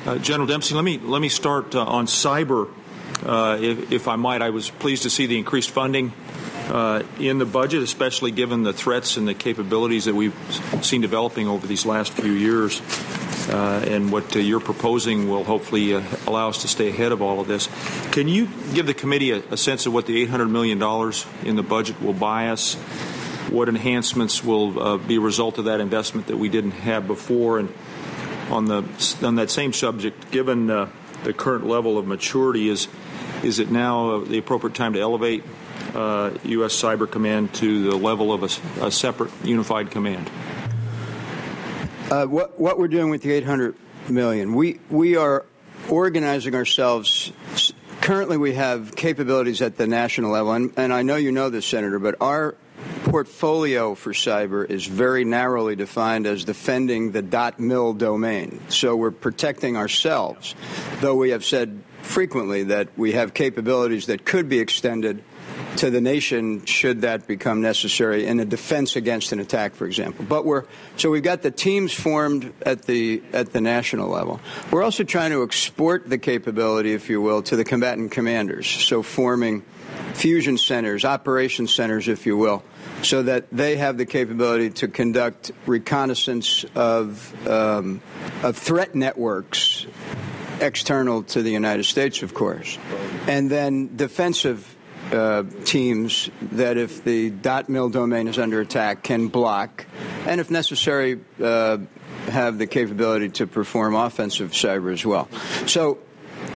General Dempsey, let me start on cyber. If I might, I was pleased to see the increased funding in the budget, especially given the threats and the capabilities that we've seen developing over these last few years. And what you're proposing will hopefully allow us to stay ahead of all of this. Can you give the committee a sense of what the $800 million in the budget will buy us? What enhancements will be a result of that investment that we didn't have before? And on that same subject, given the current level of maturity, is it now the appropriate time to elevate U.S. Cyber Command to the level of a separate unified command? What we're doing with the $800 million, we are organizing ourselves. Currently, we have capabilities at the national level, and I know you know this, Senator, but our portfolio for cyber is very narrowly defined as defending the .mil domain. So we're protecting ourselves, though we have said frequently that we have capabilities that could be extended to the nation should that become necessary in a defense against an attack, for example. But we've got the teams formed at the national level. We're also trying to export the capability, if you will, to the combatant commanders. So forming fusion centers, operations centers, if you will, so that they have the capability to conduct reconnaissance of threat networks external to the United States, of course, and then defensive teams that, if the .mil domain is under attack, can block, and if necessary, have the capability to perform offensive cyber as well. So